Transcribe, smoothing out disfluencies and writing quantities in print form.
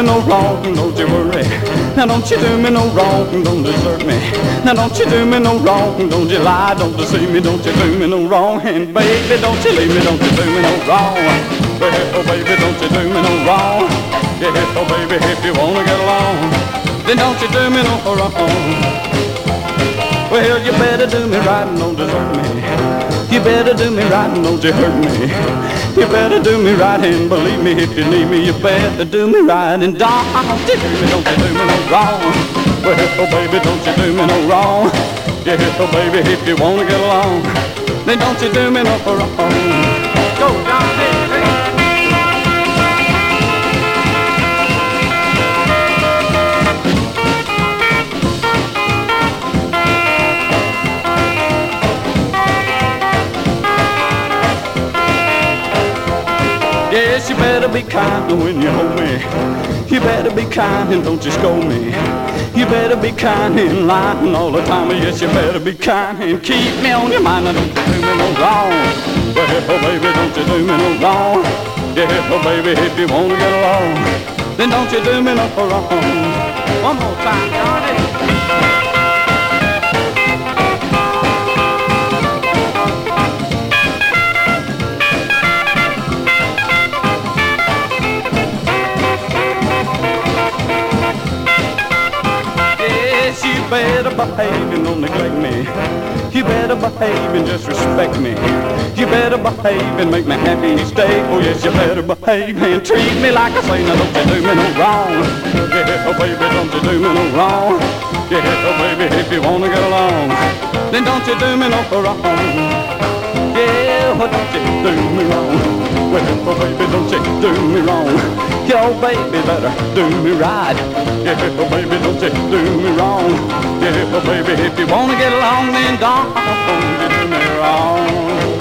no wrong, don't you worry. Now don't you do me no wrong, don't desert me. Now don't you do me no wrong, don't you lie, don't deceive me, don't you do me no wrong. And baby, don't you leave me, don't you do me no wrong. Well, baby, don't you do me no wrong. Yeah, oh baby, if you wanna get along, then don't you do me no wrong. Well, you better do me right and don't desert me. You better do me right and don't you hurt me. You better do me right and believe me if you need me. You better do me right and don't you do me, don't you do me no wrong. Well, oh baby, don't you do me no wrong. Yeah, oh baby, if you wanna get along, then don't you do me no wrong. Go, John, hey. Yes, you better be kind when you hold me. You better be kind and don't you scold me. You better be kind and lying all the time. Yes, you better be kind and keep me on your mind. Don't you do me no wrong. Well, oh baby, don't you do me no wrong. Yeah, oh baby, if you wanna get along, then don't you do me no wrong. One more time, Johnny. You better behave and don't neglect me. You better behave and just respect me. You better behave and make me happy each day. Oh yes, you better behave and treat me like I say. Now don't you do me no wrong. Yeah, oh baby, don't you do me no wrong. Yeah, oh baby, if you wanna get along, then don't you do me no wrong. Yeah, oh don't you do me wrong. Well, oh baby, don't you do me wrong. Yeah, oh baby, better do me right. Yeah, oh baby, don't you do me wrong. Yeah, oh baby, if you wanna get along, then don't you do me wrong.